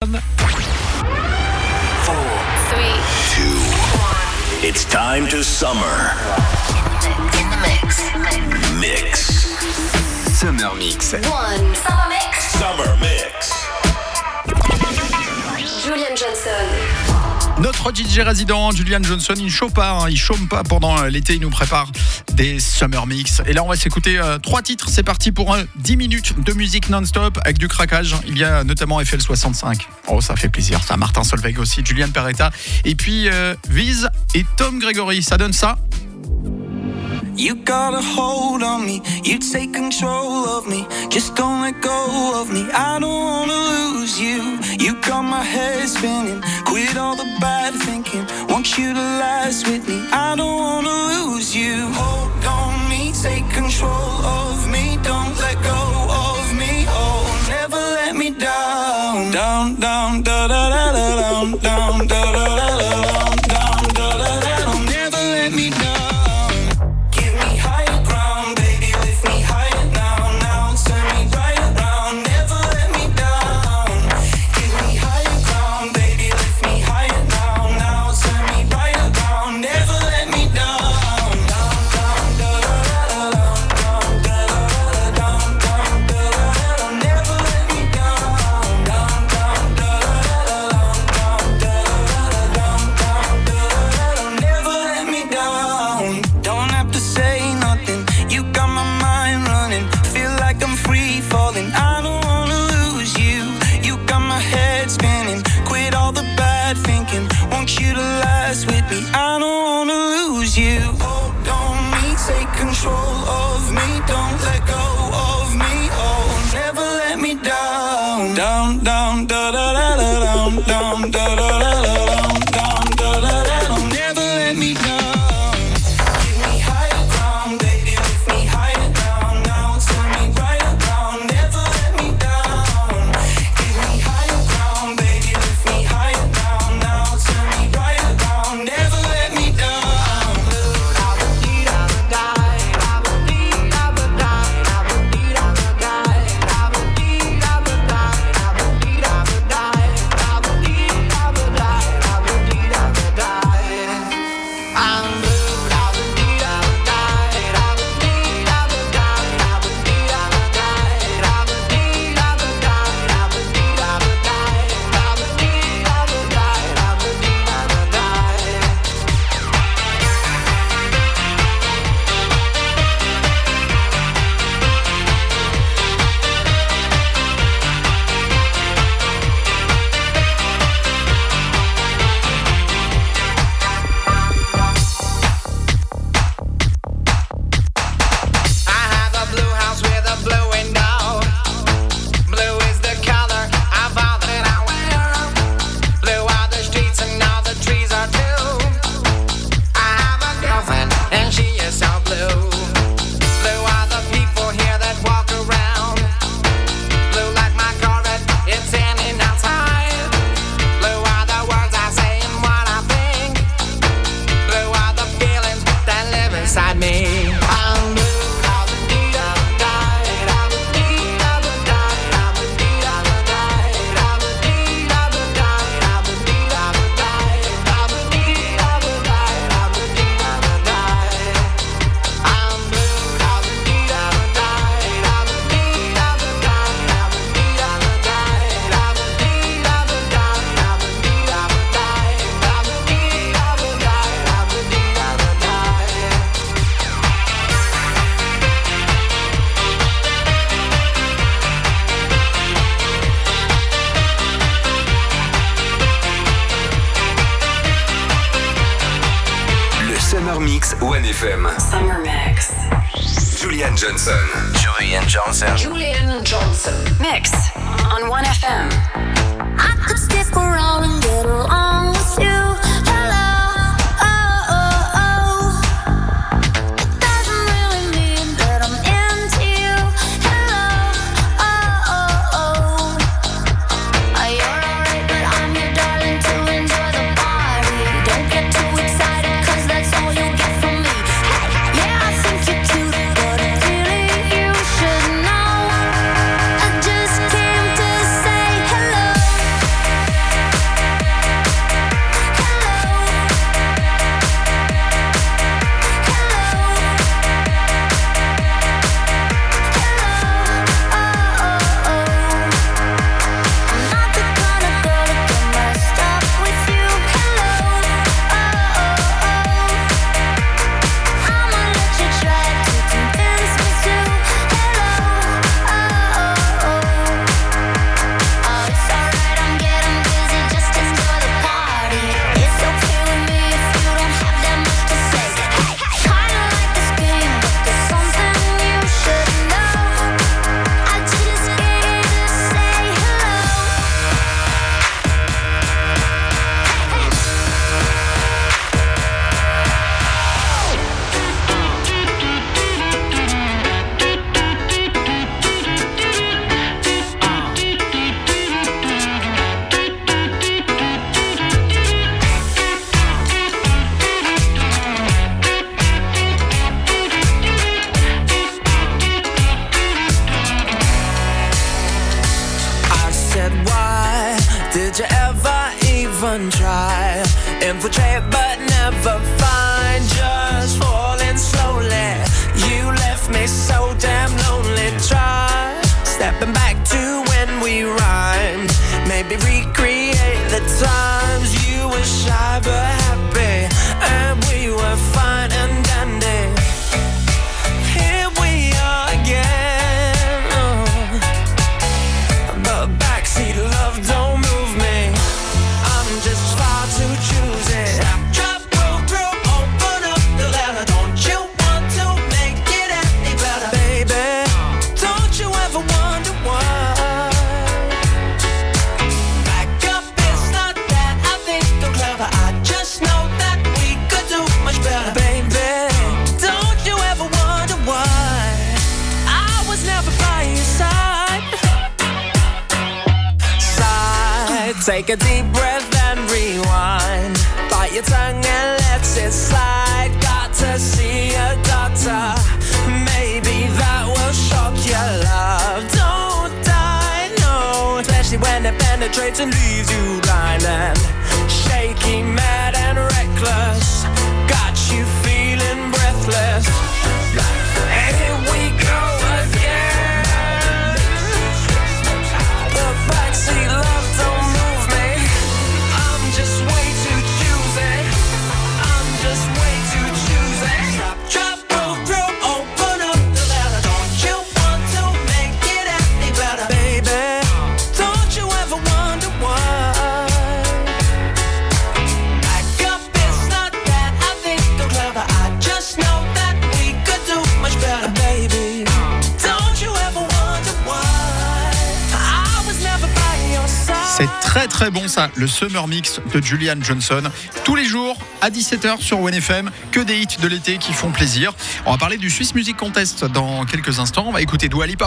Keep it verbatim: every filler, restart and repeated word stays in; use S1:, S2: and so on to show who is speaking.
S1: Johnson.
S2: Four, three, two, one.
S3: It's time to summer.
S2: In the mix.
S3: Mix.
S4: Summer Mix.
S2: One. Summer mix.
S3: Summer Mix.
S2: Julian Johnson.
S1: Notre D J résident, Julian Johnson, il ne chôme pas, hein, il chôme pas pendant l'été, il nous prépare des Summer Mix. Et là, on va s'écouter euh, trois titres. C'est parti pour euh, dix minutes de musique non-stop avec du craquage. Il y a notamment F L soixante-cinq. Oh, ça fait plaisir, ça. Martin Solveig aussi, Julian Peretta. Et puis, euh, Viz et Tom Gregory. Ça donne ça.
S5: You got a hold on me, you take control of me. Just don't let go of me, I don't wanna lose you. You got my head spinning, quit all the bad thinking. Want you to last with me, I don't wanna lose you. Hold on me, take control of me. Don't let go of me, oh, never let me down. Down, down, da da da da down, down, da da da da down, down, da da da down. Never let me down.
S4: one F M.
S2: Summer Mix.
S4: Julian Johnson.
S3: Julian Johnson.
S2: Julian Johnson. Mix on one F M.
S6: I could stick around and get along with you.
S7: Hello.
S5: Did you ever even try? Infiltrate but never find. Just falling slowly. You left me so damn lonely. Try stepping back to when we rhymed. Maybe recreate the times you were shy but happy, and we were fine and dandy. Here we are again. Oh. But backseat love don't move me. I'm just far too choosy. Drop, roll through, open up the letter. Don't you want to make it any better, baby? Don't you ever wonder why? Back up, it's not that I think I'm clever. I just know that we could do much better, baby. Don't you ever wonder why I was never by your side? Side, take a deep breath and rewind. Bite your tongue and let it slide. Got to see a doctor. Maybe that will shock your love. Don't die, no. Especially when it penetrates and leaves you blind and shaky, mad and reckless. Got you feeling breathless. Here we go again. The backseat love don't move me. I'm just way too choosy. I'm just way too choosy. Drop, drop, roll through, open up the letter. Don't you want to make it any better, baby? Don't you ever wonder why? Back up, it's not that I think I'm clever. I just know that we could do much better, baby. Don't you ever wonder why I was never by your side?
S1: C'est très très bon ça, le Summer Mix de Julian Johnson. Tous les jours à dix-sept heures sur One F M, que des hits de l'été qui font plaisir. On va parler du Swiss Music Contest dans quelques instants. On va écouter Dua Lipa.